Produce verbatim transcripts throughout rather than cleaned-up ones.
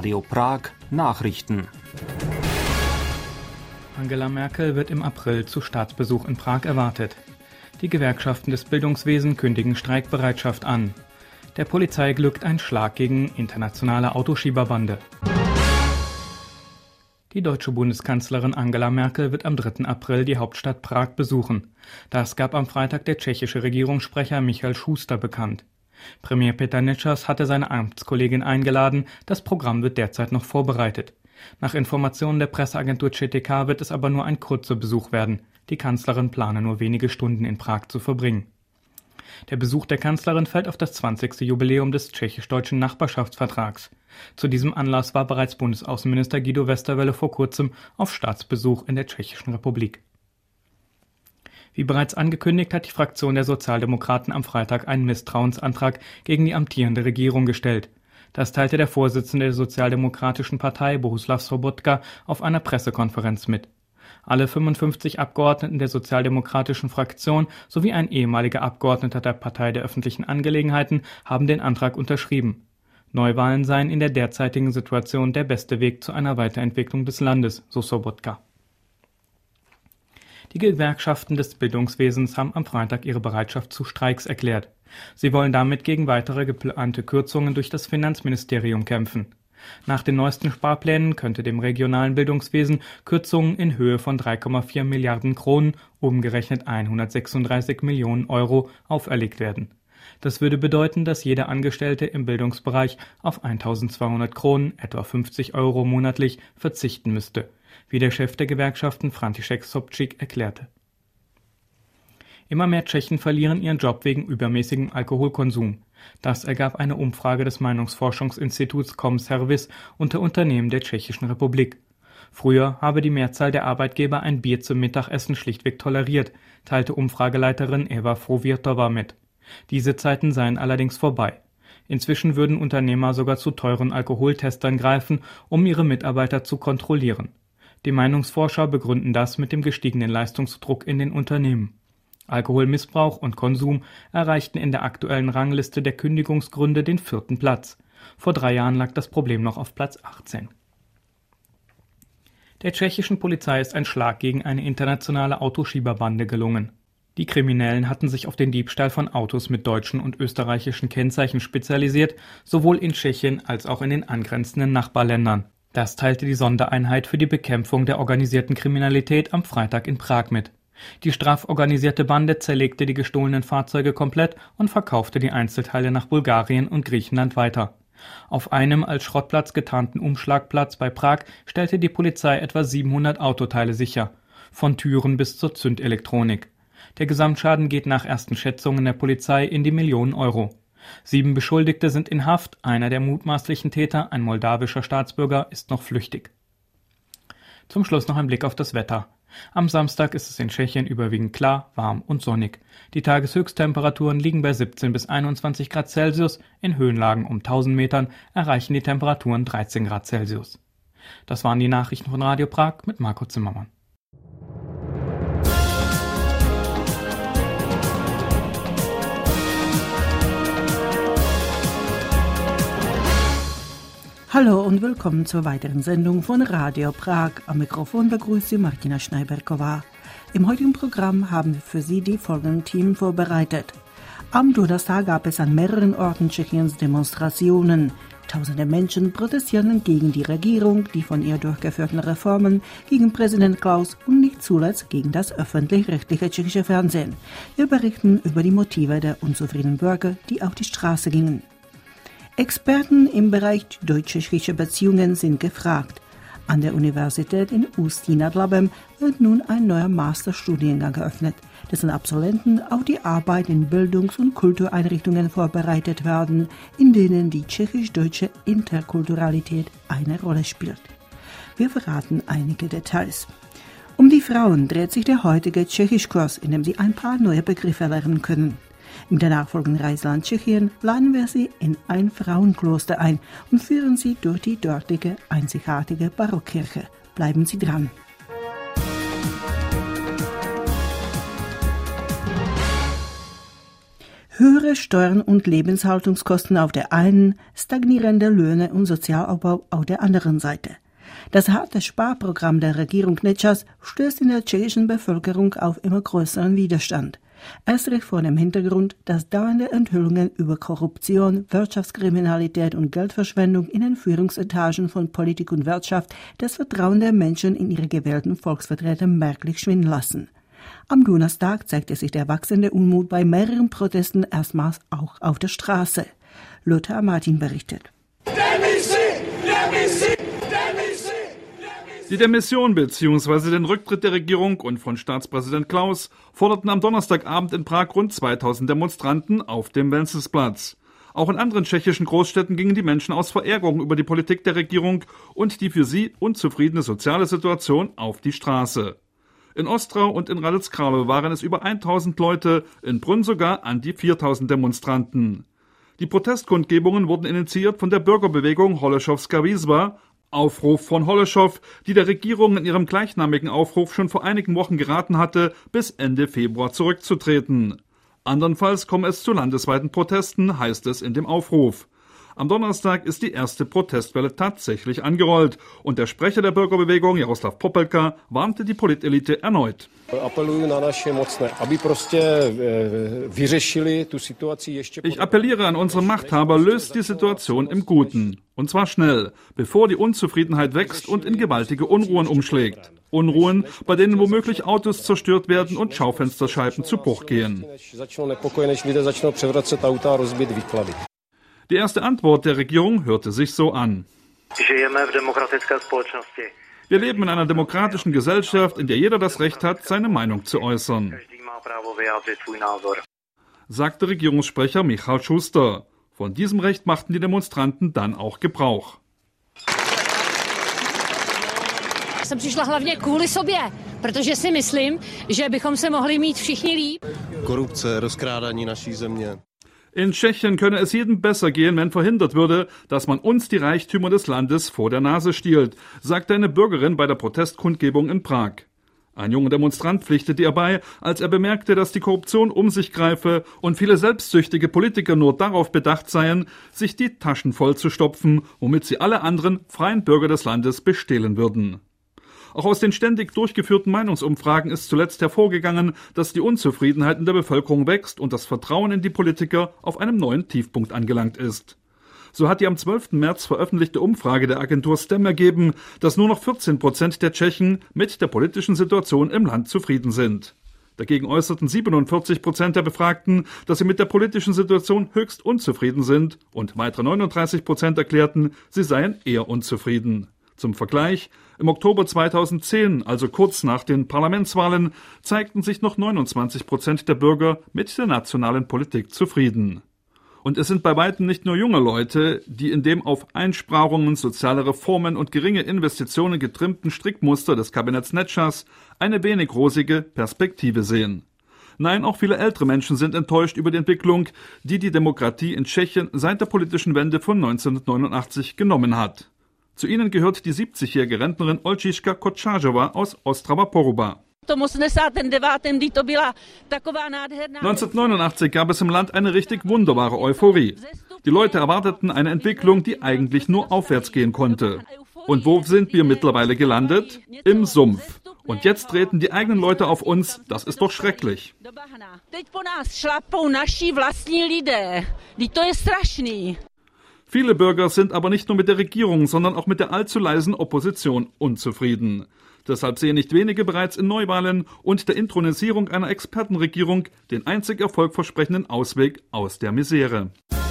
Radio Prag Nachrichten. Angela Merkel wird im April zu Staatsbesuch in Prag erwartet. Die Gewerkschaften des Bildungswesens kündigen Streikbereitschaft an. Der Polizei glückt ein Schlag gegen internationale Autoschieberbande. Die deutsche Bundeskanzlerin Angela Merkel wird am dritten April die Hauptstadt Prag besuchen. Das gab am Freitag der tschechische Regierungssprecher Michal Schuster bekannt. Premier Peter Nečas hatte seine Amtskollegin eingeladen, das Programm wird derzeit noch vorbereitet. Nach Informationen der Presseagentur C T K wird es aber nur ein kurzer Besuch werden. Die Kanzlerin plane nur wenige Stunden in Prag zu verbringen. Der Besuch der Kanzlerin fällt auf das zwanzigste Jubiläum des tschechisch-deutschen Nachbarschaftsvertrags. Zu diesem Anlass war bereits Bundesaußenminister Guido Westerwelle vor kurzem auf Staatsbesuch in der Tschechischen Republik. Wie bereits angekündigt, hat die Fraktion der Sozialdemokraten am Freitag einen Misstrauensantrag gegen die amtierende Regierung gestellt. Das teilte der Vorsitzende der Sozialdemokratischen Partei, Bohuslav Sobotka, auf einer Pressekonferenz mit. Alle fünfundfünfzig Abgeordneten der sozialdemokratischen Fraktion sowie ein ehemaliger Abgeordneter der Partei der öffentlichen Angelegenheiten haben den Antrag unterschrieben. Neuwahlen seien in der derzeitigen Situation der beste Weg zu einer Weiterentwicklung des Landes, so Sobotka. Die Gewerkschaften des Bildungswesens haben am Freitag ihre Bereitschaft zu Streiks erklärt. Sie wollen damit gegen weitere geplante Kürzungen durch das Finanzministerium kämpfen. Nach den neuesten Sparplänen könnte dem regionalen Bildungswesen Kürzungen in Höhe von drei Komma vier Milliarden Kronen, umgerechnet hundertsechsunddreißig Millionen Euro, auferlegt werden. Das würde bedeuten, dass jeder Angestellte im Bildungsbereich auf eintausendzweihundert Kronen, etwa fünfzig Euro monatlich, verzichten müsste, wie der Chef der Gewerkschaften František Sobčík erklärte. Immer mehr Tschechen verlieren ihren Job wegen übermäßigem Alkoholkonsum. Das ergab eine Umfrage des Meinungsforschungsinstituts Comservice unter Unternehmen der Tschechischen Republik. Früher habe die Mehrzahl der Arbeitgeber ein Bier zum Mittagessen schlichtweg toleriert, teilte Umfrageleiterin Eva Frovirtova mit. Diese Zeiten seien allerdings vorbei. Inzwischen würden Unternehmer sogar zu teuren Alkoholtestern greifen, um ihre Mitarbeiter zu kontrollieren. Die Meinungsforscher begründen das mit dem gestiegenen Leistungsdruck in den Unternehmen. Alkoholmissbrauch und Konsum erreichten in der aktuellen Rangliste der Kündigungsgründe den vierten Platz. Vor drei Jahren lag das Problem noch auf Platz achtzehn. Der tschechischen Polizei ist ein Schlag gegen eine internationale Autoschieberbande gelungen. Die Kriminellen hatten sich auf den Diebstahl von Autos mit deutschen und österreichischen Kennzeichen spezialisiert, sowohl in Tschechien als auch in den angrenzenden Nachbarländern. Das teilte die Sondereinheit für die Bekämpfung der organisierten Kriminalität am Freitag in Prag mit. Die straforganisierte Bande zerlegte die gestohlenen Fahrzeuge komplett und verkaufte die Einzelteile nach Bulgarien und Griechenland weiter. Auf einem als Schrottplatz getarnten Umschlagplatz bei Prag stellte die Polizei etwa siebenhundert Autoteile sicher, von Türen bis zur Zündelektronik. Der Gesamtschaden geht nach ersten Schätzungen der Polizei in die Millionen Euro. Sieben Beschuldigte sind in Haft, einer der mutmaßlichen Täter, ein moldawischer Staatsbürger, ist noch flüchtig. Zum Schluss noch ein Blick auf das Wetter. Am Samstag ist es in Tschechien überwiegend klar, warm und sonnig. Die Tageshöchsttemperaturen liegen bei siebzehn bis einundzwanzig Grad Celsius, in Höhenlagen um tausend Metern erreichen die Temperaturen dreizehn Grad Celsius. Das waren die Nachrichten von Radio Prag mit Marco Zimmermann. Hallo und willkommen zur weiteren Sendung von Radio Prag. Am Mikrofon begrüßt Sie Martina Schneiberkova. Im heutigen Programm haben wir für Sie die folgenden Themen vorbereitet. Am Donnerstag gab es an mehreren Orten Tschechiens Demonstrationen. Tausende Menschen protestierten gegen die Regierung, die von ihr durchgeführten Reformen, gegen Präsident Klaus und nicht zuletzt gegen das öffentlich-rechtliche tschechische Fernsehen. Wir berichten über die Motive der unzufriedenen Bürger, die auf die Straße gingen. Experten im Bereich deutsch-tschechische Beziehungen sind gefragt. An der Universität in Ústí nad Labem wird nun ein neuer Masterstudiengang eröffnet, dessen Absolventen auf die Arbeit in Bildungs- und Kultureinrichtungen vorbereitet werden, in denen die tschechisch-deutsche Interkulturalität eine Rolle spielt. Wir verraten einige Details. Um die Frauen dreht sich der heutige Tschechischkurs, in dem sie ein paar neue Begriffe lernen können. Mit der nachfolgenden Reise an Tschechien laden wir Sie in ein Frauenkloster ein und führen Sie durch die dortige einzigartige Barockkirche. Bleiben Sie dran. Höhere Steuern und Lebenshaltungskosten auf der einen, stagnierende Löhne und Sozialabbau auf der anderen Seite. Das harte Sparprogramm der Regierung Nečas stößt in der tschechischen Bevölkerung auf immer größeren Widerstand. Erst recht vor dem Hintergrund, dass dauernde Enthüllungen über Korruption, Wirtschaftskriminalität und Geldverschwendung in den Führungsetagen von Politik und Wirtschaft das Vertrauen der Menschen in ihre gewählten Volksvertreter merklich schwinden lassen. Am Donnerstag zeigte sich der wachsende Unmut bei mehreren Protesten erstmals auch auf der Straße. Lothar Martin berichtet. Die Demission bzw. den Rücktritt der Regierung und von Staatspräsident Klaus forderten am Donnerstagabend in Prag rund zweitausend Demonstranten auf dem Wenzelsplatz. Auch in anderen tschechischen Großstädten gingen die Menschen aus Verärgerung über die Politik der Regierung und die für sie unzufriedene soziale Situation auf die Straße. In Ostrau und in Hradec Králové waren es über tausend Leute, in Brünn sogar an die viertausend Demonstranten. Die Protestkundgebungen wurden initiiert von der Bürgerbewegung Holešovská výzva, Aufruf von Holešov, die der Regierung in ihrem gleichnamigen Aufruf schon vor einigen Wochen geraten hatte, bis Ende Februar zurückzutreten. Andernfalls komme es zu landesweiten Protesten, heißt es in dem Aufruf. Am Donnerstag ist die erste Protestwelle tatsächlich angerollt und der Sprecher der Bürgerbewegung, Jaroslav Popelka, warnte die Politelite erneut. Ich appelliere an unsere Machthaber, löst die Situation im Guten. Und zwar schnell, bevor die Unzufriedenheit wächst und in gewaltige Unruhen umschlägt. Unruhen, bei denen womöglich Autos zerstört werden und Schaufensterscheiben zu Bruch gehen. Die erste Antwort der Regierung hörte sich so an. Wir leben in einer demokratischen Gesellschaft, in der jeder das Recht hat, seine Meinung zu äußern, sagte Regierungssprecher Michal Schuster. Von diesem Recht machten die Demonstranten dann auch Gebrauch. Jsem přišla hlavně kvůli sobě, protože si myslím, že bychom se mohli mít všichni líp. Korupce, rozkrádání naší země. In Tschechien könne es jedem besser gehen, wenn verhindert würde, dass man uns die Reichtümer des Landes vor der Nase stiehlt, sagte eine Bürgerin bei der Protestkundgebung in Prag. Ein junger Demonstrant pflichtete ihr bei, als er bemerkte, dass die Korruption um sich greife und viele selbstsüchtige Politiker nur darauf bedacht seien, sich die Taschen voll zu stopfen, womit sie alle anderen freien Bürger des Landes bestehlen würden. Auch aus den ständig durchgeführten Meinungsumfragen ist zuletzt hervorgegangen, dass die Unzufriedenheit in der Bevölkerung wächst und das Vertrauen in die Politiker auf einem neuen Tiefpunkt angelangt ist. So hat die am zwölften März veröffentlichte Umfrage der Agentur Stem ergeben, dass nur noch vierzehn Prozent der Tschechen mit der politischen Situation im Land zufrieden sind. Dagegen äußerten siebenundvierzig Prozent der Befragten, dass sie mit der politischen Situation höchst unzufrieden sind und weitere neununddreißig Prozent erklärten, sie seien eher unzufrieden. Zum Vergleich, im Oktober zweitausendzehn, also kurz nach den Parlamentswahlen, zeigten sich noch neunundzwanzig Prozent der Bürger mit der nationalen Politik zufrieden. Und es sind bei weitem nicht nur junge Leute, die in dem auf Einsparungen, soziale Reformen und geringe Investitionen getrimmten Strickmuster des Kabinetts Nečas eine wenig rosige Perspektive sehen. Nein, auch viele ältere Menschen sind enttäuscht über die Entwicklung, die die Demokratie in Tschechien seit der politischen Wende von neunzehnhundertneunundachtzig genommen hat. Zu ihnen gehört die siebzigjährige Rentnerin Olčiška Kočářová aus Ostrava Poruba. neunzehnhundertneunundachtzig gab es im Land eine richtig wunderbare Euphorie. Die Leute erwarteten eine Entwicklung, die eigentlich nur aufwärts gehen konnte. Und wo sind wir mittlerweile gelandet? Im Sumpf. Und jetzt treten die eigenen Leute auf uns. Das ist doch schrecklich. Viele Bürger sind aber nicht nur mit der Regierung, sondern auch mit der allzu leisen Opposition unzufrieden. Deshalb sehen nicht wenige bereits in Neuwahlen und der Inthronisierung einer Expertenregierung den einzig erfolgversprechenden Ausweg aus der Misere.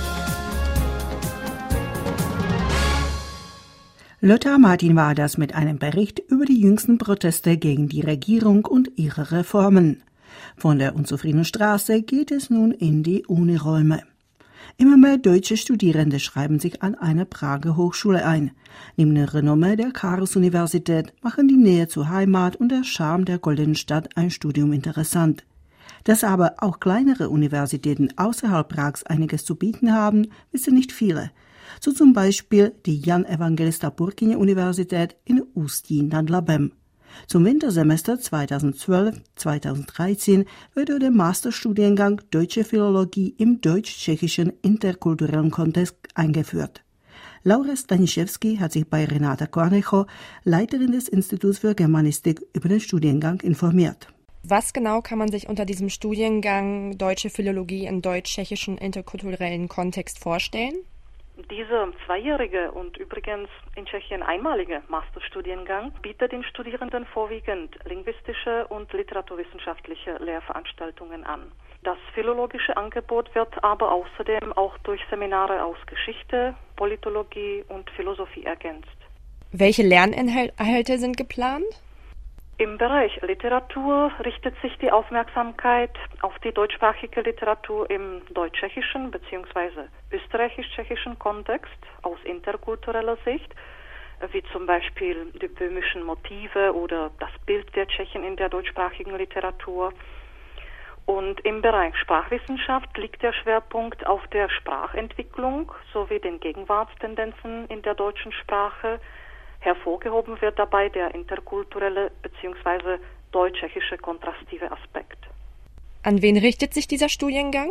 Lothar Martin war das mit einem Bericht über die jüngsten Proteste gegen die Regierung und ihre Reformen. Von der unzufriedenen Straße geht es nun in die Uniräume. Immer mehr deutsche Studierende schreiben sich an eine Prager Hochschule ein. Neben der Renommee der Karls-Universität machen die Nähe zur Heimat und der Charme der goldenen Stadt ein Studium interessant. Dass aber auch kleinere Universitäten außerhalb Prags einiges zu bieten haben, wissen nicht viele. So zum Beispiel die Jan Evangelista Purkyně Universität in Ústí nad Labem. Zum Wintersemester zweitausendzwölf zweitausenddreizehn wurde der Masterstudiengang Deutsche Philologie im deutsch-tschechischen interkulturellen Kontext eingeführt. Laura Staniszewski hat sich bei Renata Cornejo, Leiterin des Instituts für Germanistik, über den Studiengang informiert. Was genau kann man sich unter diesem Studiengang Deutsche Philologie im deutsch-tschechischen interkulturellen Kontext vorstellen? Dieser zweijährige und übrigens in Tschechien einmalige Masterstudiengang bietet den Studierenden vorwiegend linguistische und literaturwissenschaftliche Lehrveranstaltungen an. Das philologische Angebot wird aber außerdem auch durch Seminare aus Geschichte, Politologie und Philosophie ergänzt. Welche Lerninhalte sind geplant? Im Bereich Literatur richtet sich die Aufmerksamkeit auf die deutschsprachige Literatur im deutsch-tschechischen bzw. österreichisch-tschechischen Kontext aus interkultureller Sicht, wie zum Beispiel die böhmischen Motive oder das Bild der Tschechen in der deutschsprachigen Literatur. Und im Bereich Sprachwissenschaft liegt der Schwerpunkt auf der Sprachentwicklung sowie den Gegenwartstendenzen in der deutschen Sprache. Hervorgehoben wird dabei der interkulturelle bzw. deutsch-tschechische kontrastive Aspekt. An wen richtet sich dieser Studiengang?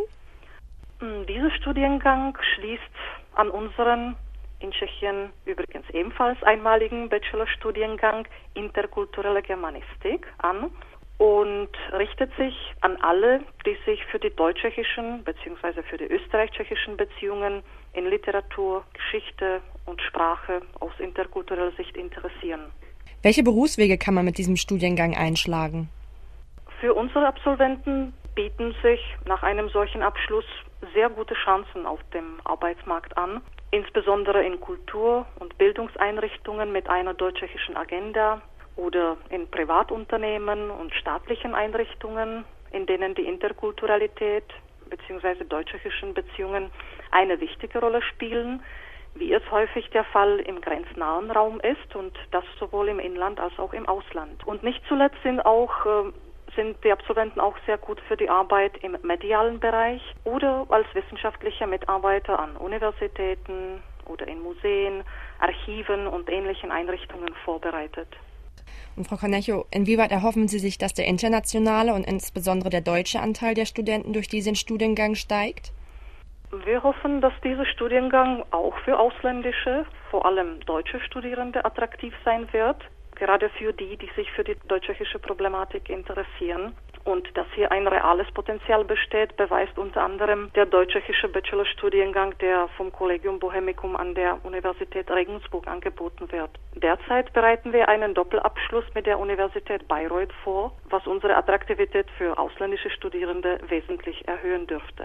Dieser Studiengang schließt an unseren in Tschechien übrigens ebenfalls einmaligen Bachelorstudiengang Interkulturelle Germanistik an und richtet sich an alle, die sich für die deutsch-tschechischen bzw. für die österreich-tschechischen Beziehungen in Literatur, Geschichte und Sprache aus interkultureller Sicht interessieren. Welche Berufswege kann man mit diesem Studiengang einschlagen? Für unsere Absolventen bieten sich nach einem solchen Abschluss sehr gute Chancen auf dem Arbeitsmarkt an, insbesondere in Kultur- und Bildungseinrichtungen mit einer deutsch-tschechischen Agenda oder in Privatunternehmen und staatlichen Einrichtungen, in denen die Interkulturalität bzw. deutsch-tschechischen Beziehungen eine wichtige Rolle spielen, wie es häufig der Fall im grenznahen Raum ist und das sowohl im Inland als auch im Ausland. Und nicht zuletzt sind auch äh, sind die Absolventen auch sehr gut für die Arbeit im medialen Bereich oder als wissenschaftliche Mitarbeiter an Universitäten oder in Museen, Archiven und ähnlichen Einrichtungen vorbereitet. Und Frau Cornejo, inwieweit erhoffen Sie sich, dass der internationale und insbesondere der deutsche Anteil der Studenten durch diesen Studiengang steigt? Wir hoffen, dass dieser Studiengang auch für ausländische, vor allem deutsche Studierende attraktiv sein wird, gerade für die, die sich für die deutsch-tschechische Problematik interessieren. Und dass hier ein reales Potenzial besteht, beweist unter anderem der deutsch-tschechische Bachelorstudiengang, der vom Collegium Bohemicum an der Universität Regensburg angeboten wird. Derzeit bereiten wir einen Doppelabschluss mit der Universität Bayreuth vor, was unsere Attraktivität für ausländische Studierende wesentlich erhöhen dürfte.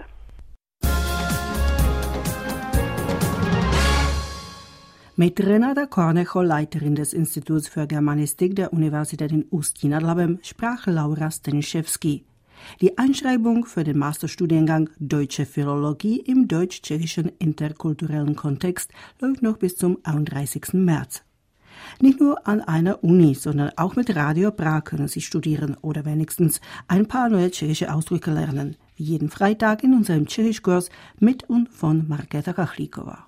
Mit Renata Cornejo, Leiterin des Instituts für Germanistik der Universität in Ústí nad Labem, sprach Laura Staniszewski. Die Einschreibung für den Masterstudiengang Deutsche Philologie im deutsch-tschechischen interkulturellen Kontext läuft noch bis zum einunddreißigsten März. Nicht nur an einer Uni, sondern auch mit Radio Prag können Sie studieren oder wenigstens ein paar neue tschechische Ausdrücke lernen, wie jeden Freitag in unserem Tschechischkurs mit und von Markéta Kachlíková.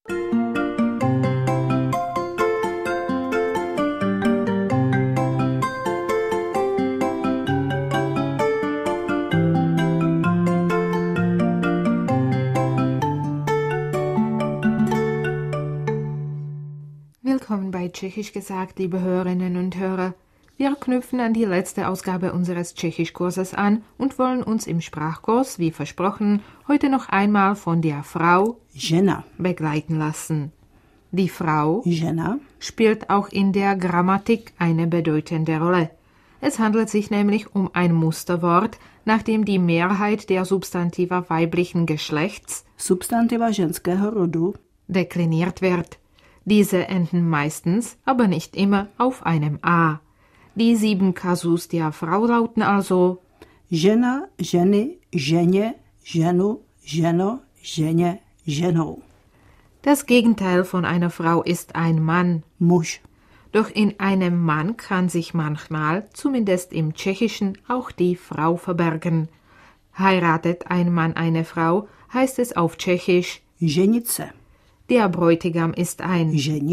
Willkommen bei Tschechisch gesagt, liebe Hörerinnen und Hörer. Wir knüpfen an die letzte Ausgabe unseres Tschechischkurses an und wollen uns im Sprachkurs, wie versprochen, heute noch einmal von der Frau Žena begleiten lassen. Die Frau Žena spielt auch in der Grammatik eine bedeutende Rolle. Es handelt sich nämlich um ein Musterwort, nach dem die Mehrheit der Substantiva weiblichen Geschlechts Substantiva ženského rodu dekliniert wird. Diese enden meistens, aber nicht immer, auf einem A. Die sieben Kasus der Frau lauten also Žena, ženy, ženě, ženu, ženo, ženě, ženou. Das Gegenteil von einer Frau ist ein Mann, Muž. Doch in einem Mann kann sich manchmal, zumindest im Tschechischen, auch die Frau verbergen. Heiratet ein Mann eine Frau, heißt es auf Tschechisch Ženice. Der Bräutigam ist ein Ženich.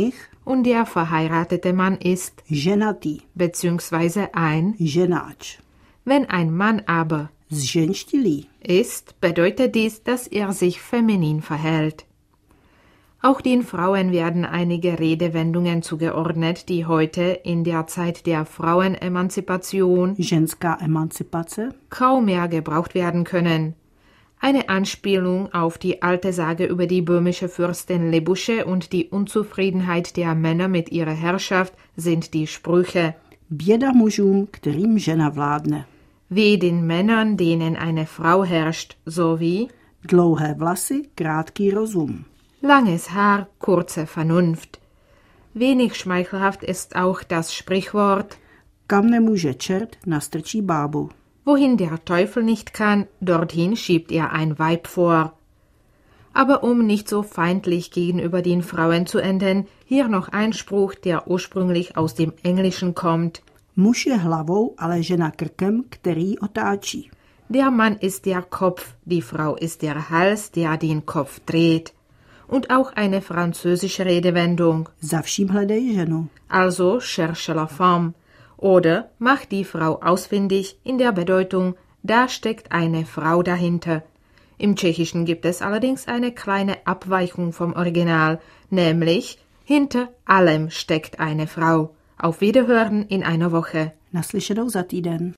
und der verheiratete Mann ist ženatý bzw. ein ženáč. Wenn ein Mann aber Zženštilý ist, bedeutet dies, dass er sich feminin verhält. Auch den Frauen werden einige Redewendungen zugeordnet, die heute in der Zeit der Frauenemanzipation ženská emancipace, kaum mehr gebraucht werden können. Eine Anspielung auf die alte Sage über die böhmische Fürstin Lebusche und die Unzufriedenheit der Männer mit ihrer Herrschaft sind die Sprüche: Běda mužům, kterým žena vládne. Wie den Männern, denen eine Frau herrscht, sowie Dlouhé vlasy, krátký rozum. langes Haar, kurze Vernunft. Wenig schmeichelhaft ist auch das Sprichwort: Kam nemůže čert, nastrčí bábu. Wohin der Teufel nicht kann, dorthin schiebt er ein Weib vor. Aber um nicht so feindlich gegenüber den Frauen zu enden, hier noch ein Spruch, der ursprünglich aus dem Englischen kommt. Muž je hlavou, ale žena krkem, který otáčí. Der Mann ist der Kopf, die Frau ist der Hals, der den Kopf dreht. Und auch eine französische Redewendung. Za vším hledej ženu. Also cherche la femme. Oder mach die Frau ausfindig in der Bedeutung, da steckt eine Frau dahinter. Im Tschechischen gibt es allerdings eine kleine Abweichung vom Original, nämlich hinter allem steckt eine Frau. Auf Wiederhören in einer Woche. Naslyšenou za týden.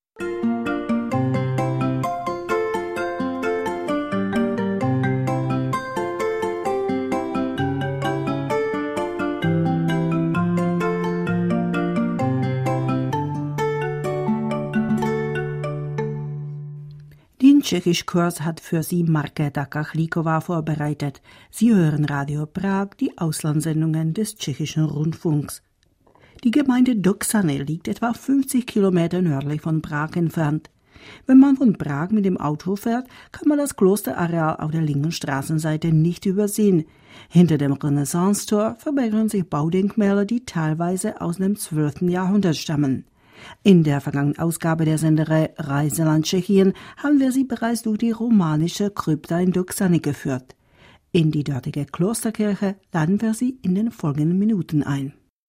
Den Tschechischkurs hat für Sie Markéta Kachlíková vorbereitet. Sie hören Radio Prag, die Auslandssendungen des tschechischen Rundfunks. Die Gemeinde Doksany liegt etwa fünfzig Kilometer nördlich von Prag entfernt. Wenn man von Prag mit dem Auto fährt, kann man das Klosterareal auf der linken Straßenseite nicht übersehen. Hinter dem Renaissance-Tor verbergen sich Baudenkmäler, die teilweise aus dem zwölften Jahrhundert stammen. In der vergangenen Ausgabe der Senderei Reiseland Tschechien haben wir Sie bereits durch die romanische Krypta in Doksany geführt. In die dortige Klosterkirche laden wir Sie in den folgenden Minuten ein.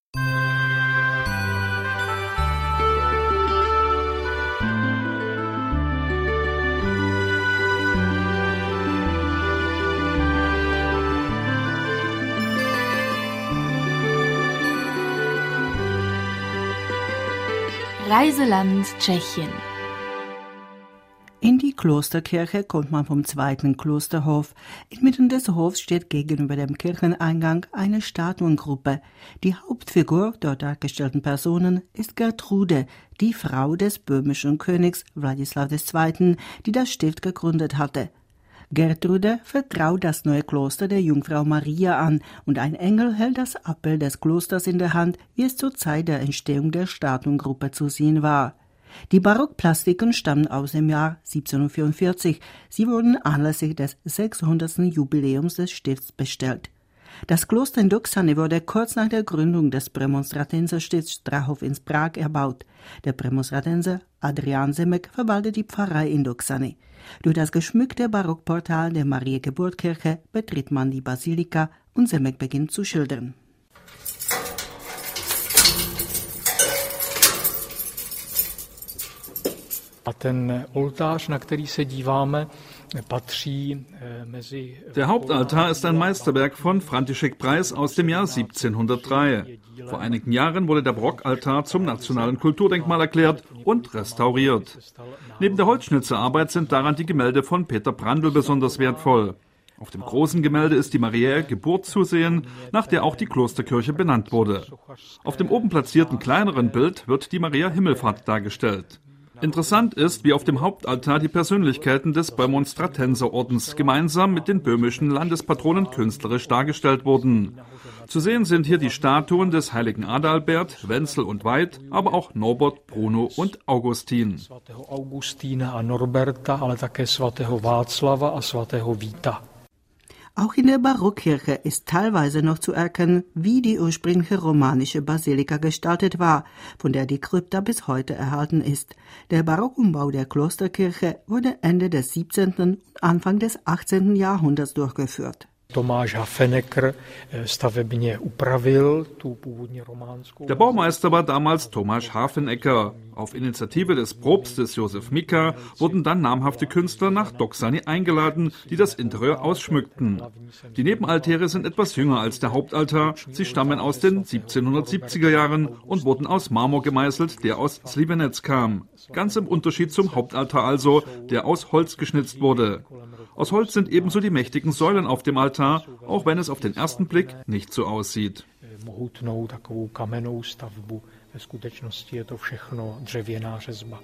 Reiseland Tschechien. In die Klosterkirche kommt man vom zweiten Klosterhof. Inmitten des Hofs steht gegenüber dem Kircheneingang eine Statuengruppe. Die Hauptfigur der dargestellten Personen ist Gertrude, die Frau des böhmischen Königs Wladislaw der Zweite., die das Stift gegründet hatte. Gertrude vertraut das neue Kloster der Jungfrau Maria an und ein Engel hält das Abbild des Klosters in der Hand, wie es zur Zeit der Entstehung der Statuengruppe zu sehen war. Die Barockplastiken stammen aus dem Jahr siebzehnhundertvierundvierzig. Sie wurden anlässlich des sechshundertsten Jubiläums des Stifts bestellt. Das Kloster in Doksany wurde kurz nach der Gründung des Prämonstratensierstifts Strahov in Prag erbaut. Der Prämonstratenser Adrian Zemek verwaltet die Pfarrei in Doksany. Durch das geschmückte Barockportal der Mariä-Geburtskirche betritt man die Basilika und Zemek beginnt zu schildern. A ten oltář, na který se díváme, patří mezi... Der Hauptaltar ist ein Meisterwerk von František Preis aus dem Jahr siebzehnhundertdrei. Vor einigen Jahren wurde der Barockaltar zum nationalen Kulturdenkmal erklärt und restauriert. Neben der Holzschnitzelarbeit sind daran die Gemälde von Peter Brandl besonders wertvoll. Auf dem großen Gemälde ist die Mariä Geburt zu sehen, nach der auch die Klosterkirche benannt wurde. Auf dem oben platzierten kleineren Bild wird die Maria Himmelfahrt dargestellt. Interessant ist, wie auf dem Hauptaltar die Persönlichkeiten des Prämonstratenserordens gemeinsam mit den böhmischen Landespatronen künstlerisch dargestellt wurden. Zu sehen sind hier die Statuen des heiligen Adalbert, Wenzel und Veit, aber auch Norbert, Bruno und Augustin. Svatého Augustína a Norberta, ale také svatého Václava a svatého Víta. Auch in der Barockkirche ist teilweise noch zu erkennen, wie die ursprüngliche romanische Basilika gestaltet war, von der die Krypta bis heute erhalten ist. Der Barockumbau der Klosterkirche wurde Ende des siebzehnten und Anfang des achtzehnten Jahrhunderts durchgeführt. Tomáš Hafenecker stavebně upravil tu původní románskou. Der Baumeister war damals Tomáš Hafenecker. Auf Initiative des Propstes Josef Mika wurden dann namhafte Künstler nach Doksany eingeladen, die das Interieur ausschmückten. Die Nebenaltäre sind etwas jünger als der Hauptaltar. Sie stammen aus den siebzehnhundertsiebziger Jahren und wurden aus Marmor gemeißelt, der aus Slivenec kam. Ganz im Unterschied zum Hauptaltar also, der aus Holz geschnitzt wurde. Aus Holz sind ebenso die mächtigen Säulen auf dem Altar, auch wenn es auf den ersten Blick nicht so aussieht. Mohutnou takovou kamennou stavbu, ve skutečnosti je to všechno dřevěná řezba.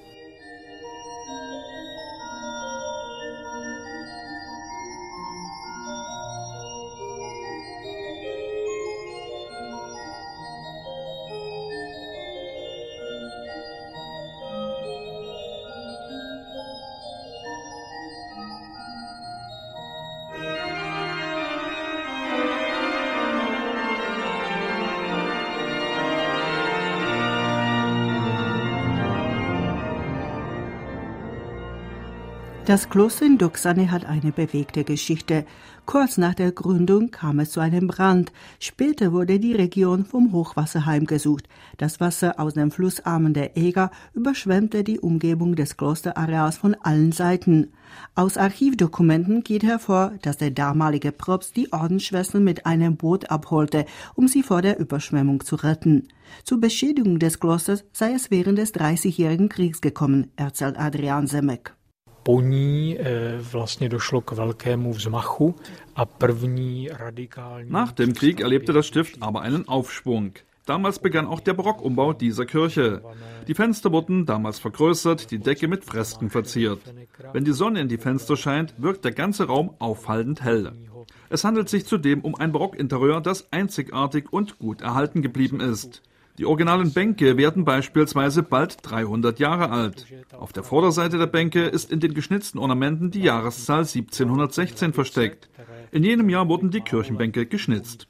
Das Kloster in Doksany hat eine bewegte Geschichte. Kurz nach der Gründung kam es zu einem Brand. Später wurde die Region vom Hochwasser heimgesucht. Das Wasser aus dem Flussarm der Eger überschwemmte die Umgebung des Klosterareals von allen Seiten. Aus Archivdokumenten geht hervor, dass der damalige Propst die Ordensschwestern mit einem Boot abholte, um sie vor der Überschwemmung zu retten. Zur Beschädigung des Klosters sei es während des Dreißigjährigen Kriegs gekommen, erzählt Adrian Zemek. Po ní vlastně došlo k velkému vzmachu a první radikální... Nach dem Krieg erlebte das Stift aber einen Aufschwung. Damals begann auch der Barockumbau dieser Kirche. Die Fenster wurden damals vergrößert, die Decke mit Fresken verziert. Wenn die Sonne in die Fenster scheint, wirkt der ganze Raum auffallend hell. Es handelt sich zudem um ein Barockinterieur, das einzigartig und gut erhalten geblieben ist. Die originalen Bänke werden beispielsweise bald dreihundert Jahre alt. Auf der Vorderseite der Bänke ist in den geschnitzten Ornamenten die Jahreszahl siebzehnhundertsechzehn versteckt. In jenem Jahr wurden die Kirchenbänke geschnitzt.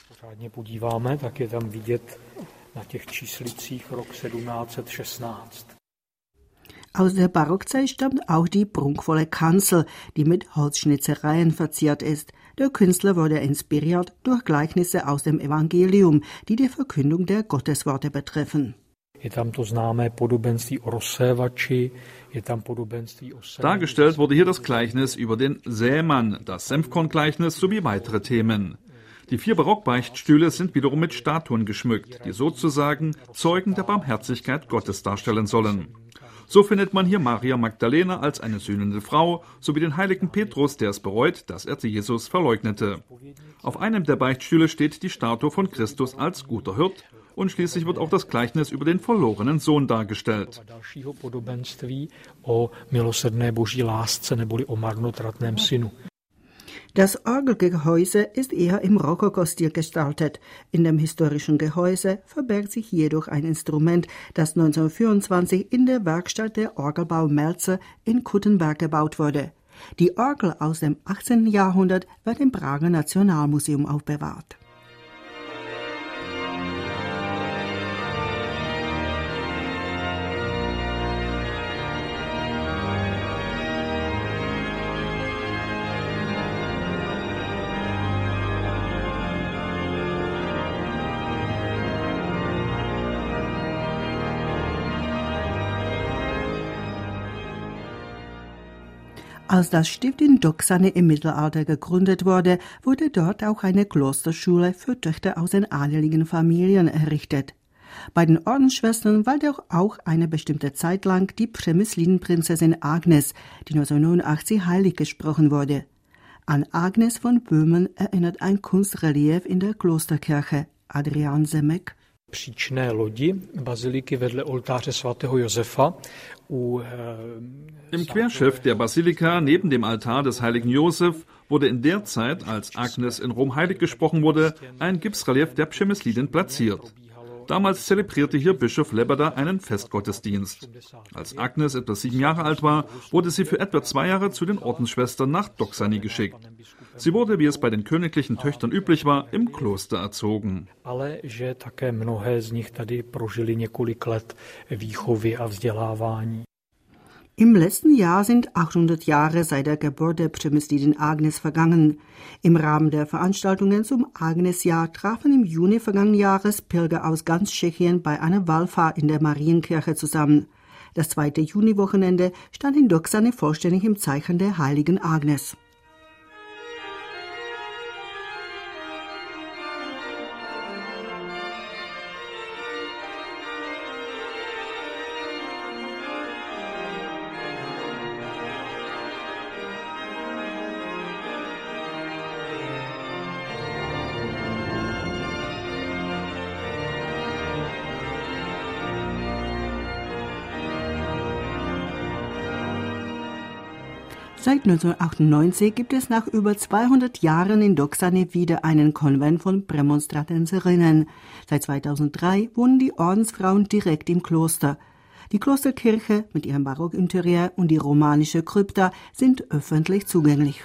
Aus der Barockzeit stammt auch die prunkvolle Kanzel, die mit Holzschnitzereien verziert ist. Der Künstler wurde inspiriert durch Gleichnisse aus dem Evangelium, die die Verkündung der Gottesworte betreffen. Dargestellt wurde hier das Gleichnis über den Sämann, das Senfkorngleichnis sowie weitere Themen. Die vier Barockbeichtstühle sind wiederum mit Statuen geschmückt, die sozusagen Zeugen der Barmherzigkeit Gottes darstellen sollen. So findet man hier Maria Magdalena als eine sühnende Frau, sowie den heiligen Petrus, der es bereut, dass er Jesus verleugnete. Auf einem der Beichtstühle steht die Statue von Christus als guter Hirt und schließlich wird auch das Gleichnis über den verlorenen Sohn dargestellt. Das Orgelgehäuse ist eher im Rokokostil gestaltet. In dem historischen Gehäuse verbergt sich jedoch ein Instrument, das neunzehnhundertvierundzwanzig in der Werkstatt der Orgelbau Melzer in Kuttenberg gebaut wurde. Die Orgel aus dem achtzehnten Jahrhundert wird im Prager Nationalmuseum aufbewahrt. Als das Stift in Doksany im Mittelalter gegründet wurde, wurde dort auch eine Klosterschule für Töchter aus den adeligen Familien errichtet. Bei den Ordensschwestern war doch auch eine bestimmte Zeit lang die Przemyslinenprinzessin Agnes, die neunzehnhundertneunundachtzig heilig gesprochen wurde. An Agnes von Böhmen erinnert ein Kunstrelief in der Klosterkirche. Adrian Zemek. Příčné lodi baziliky vedle oltáře svatého Josefa. Im Querschiff der Basilika neben dem Altar des heiligen Josef wurde in der Zeit, als Agnes in Rom heilig gesprochen wurde, ein Gipsrelief der Przemysliden platziert. Damals zelebrierte hier Bischof Lebeda einen Festgottesdienst. Als Agnes etwa sieben Jahre alt war, wurde sie für etwa zwei Jahre zu den Ordensschwestern nach Doksany geschickt. Sie wurde, wie es bei den königlichen Töchtern üblich war, im Kloster erzogen. Ale že také mnohé z nich tady prožili několik let výchovy a vzdělávání. Im letzten Jahr sind achthundert Jahre seit der Geburt der Přemyslitin Agnes vergangen. Im Rahmen der Veranstaltungen zum Agnesjahr trafen im Juni vergangenen Jahres Pilger aus ganz Tschechien bei einer Wallfahrt in der Marienkirche zusammen. Das zweite Juniwochenende stand in Doksany vollständig im Zeichen der heiligen Agnes. Seit neunzehnhundertachtundneunzig gibt es nach über zweihundert Jahren in Doksany wieder einen Konvent von Prämonstratenserinnen. Seit zweitausenddrei wohnen die Ordensfrauen direkt im Kloster. Die Klosterkirche mit ihrem Barockinterieur und die romanische Krypta sind öffentlich zugänglich.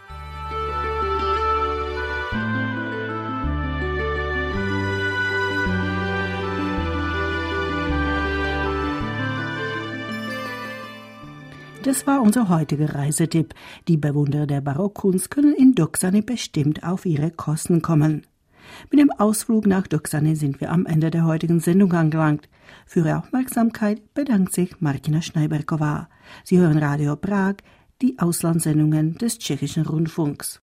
Das war unser heutiger Reisetipp. Die Bewunderer der Barockkunst können in Doksany bestimmt auf ihre Kosten kommen. Mit dem Ausflug nach Doksany sind wir am Ende der heutigen Sendung angelangt. Für Ihre Aufmerksamkeit bedankt sich Martina Schneiberková. Sie hören Radio Prag, die Auslandssendungen des Tschechischen Rundfunks.